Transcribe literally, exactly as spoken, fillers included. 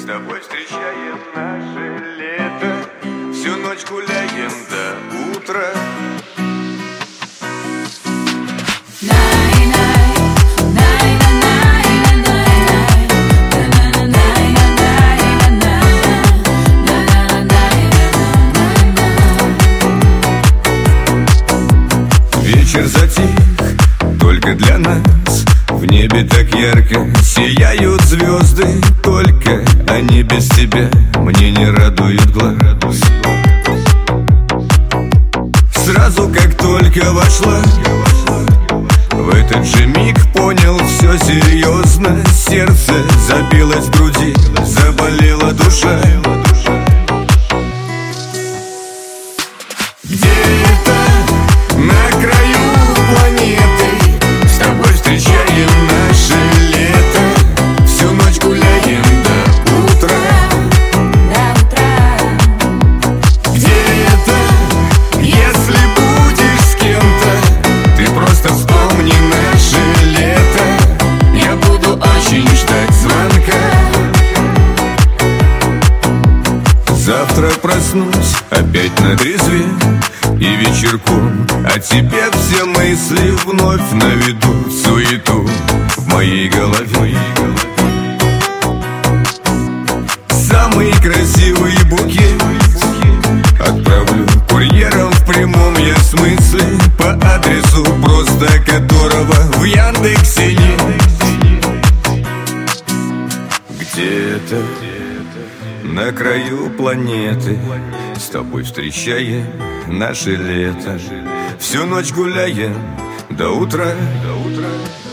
тобой встречаем наше лето, всю ночь гуляем до утра. Вечер затих только для нас. В небе так ярко сияют звезды, только они без тебя мне не радуют глаз. Сразу как только вошла, в этот же миг понял все серьезно. Сердце забилось в груди, заболела душа. Где-то на краю планеты с тобой встречаем наше лето, всю ночь гуляем до утра. До утра. Где-то, если будешь с кем-то, ты просто вспомни наше лето. Я буду очень ждать звонка. Завтра проснусь опять на трезве, и вечерком о тебе все мысли вновь наведут суету в моей голове. Самый красивый букет отправлю курьером в прямом я смысле, по адресу, просто которого в Яндексе нет. Где-то на краю планеты с тобой встречаем наше лето, всю ночь гуляем до утра. До утра.